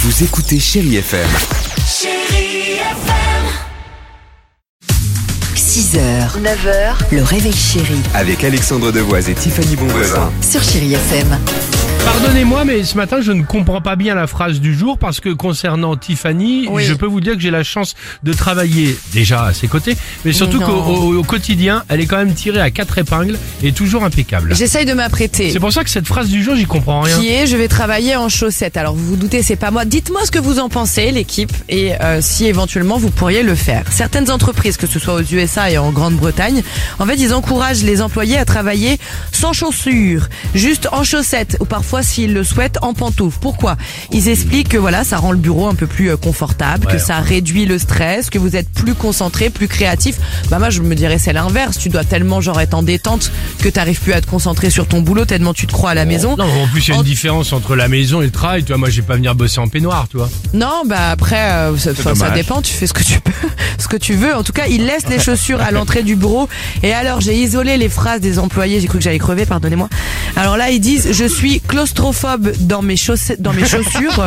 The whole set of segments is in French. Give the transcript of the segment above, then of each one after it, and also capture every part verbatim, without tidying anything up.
Vous écoutez Chérie F M. Chérie F M. six heures, neuf heures, le réveil chéri Avec Alexandre Devoise et Tiffany Bonvoisin. sur Chérie F M. Pardonnez-moi, mais ce matin, je ne comprends pas bien la phrase du jour parce que concernant Tiffany, Oui. je peux vous dire que j'ai la chance de travailler déjà à ses côtés, mais surtout Non. qu'au au- au quotidien, elle est quand même tirée à quatre épingles et toujours impeccable. J'essaye de m'apprêter. C'est pour ça que cette phrase du jour, j'y comprends rien. Qui est, je vais travailler en chaussettes. Alors vous vous doutez, c'est pas moi. Dites-moi ce que vous en pensez, l'équipe, et euh, si éventuellement vous pourriez le faire. Certaines entreprises, que ce soit aux U S A et en Grande-Bretagne, en fait, ils encouragent les employés à travailler sans chaussures, juste en chaussettes, ou parfois, s'ils le souhaitent, en pantoufles. Pourquoi ? Ils expliquent que voilà, ça rend le bureau un peu plus euh, confortable, Ouais. que ça réduit le stress, que vous êtes plus concentré, plus créatif. Bah moi, je me dirais c'est l'inverse. Tu dois tellement genre être en détente que t'arrives plus à te concentrer sur ton boulot tellement tu te crois à la maison. Non, en plus, il y a En- une différence entre la maison et le travail. Tu vois, moi, je vais pas venir bosser en peignoir, tu vois. Non, bah après, euh, ça, ça- ça dépend, tu fais ce que tu peux, ce que tu veux. En tout cas, ils laissent les chaussures à l'entrée du bureau. Et alors, j'ai isolé les phrases des employés, j'ai cru que j'allais crever, pardonnez-moi. Alors là, ils disent, je suis claustrophobe dans mes chaussettes, dans mes chaussures.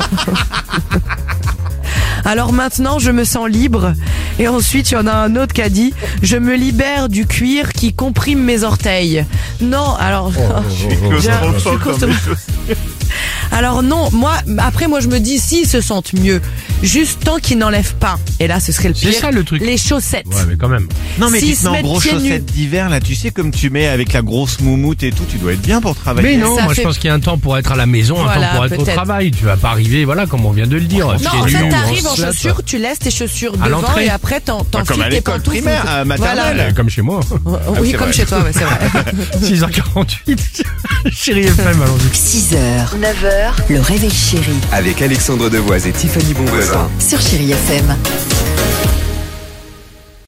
Alors maintenant, je me sens libre. Et ensuite, il y en a un autre qui a dit, je me libère du cuir qui comprime mes orteils. Non, alors... Je suis claustrophobe. Alors non, moi, après moi je me dis s'ils se sentent mieux, juste tant qu'ils n'enlèvent pas. Et là ce serait le C'est pire. ça, le truc. Les chaussettes. Ouais, mais quand même. Non mais S'ils tu te se mets en mettent gros pieds nus. chaussettes d'hiver là, tu sais comme tu mets avec la grosse moumoute et tout, tu dois être bien pour travailler. Mais non, Ça moi, fait- je pense qu'il y a un temps pour être à la maison, un Voilà, temps pour être au peut-être. travail. Tu vas pas arriver, voilà, comme on vient de le dire. Non, pieds en nus fait ou t'arrives en slip. chaussures, tu laisses tes chaussures À devant l'entrée. et après t'en, Bah, t'enfiles comme à tes l'école pantoufles. primaire, à maternelle. Voilà. Euh, Comme chez moi. Oui, c'est comme vrai. chez toi, ouais, c'est vrai. six heures quarante-huit. Chérie F M, allons-y. six heures, neuf heures, le réveil chéri Avec Alexandre Devoise et Tiffany Bonvoisin. sur Chérie F M.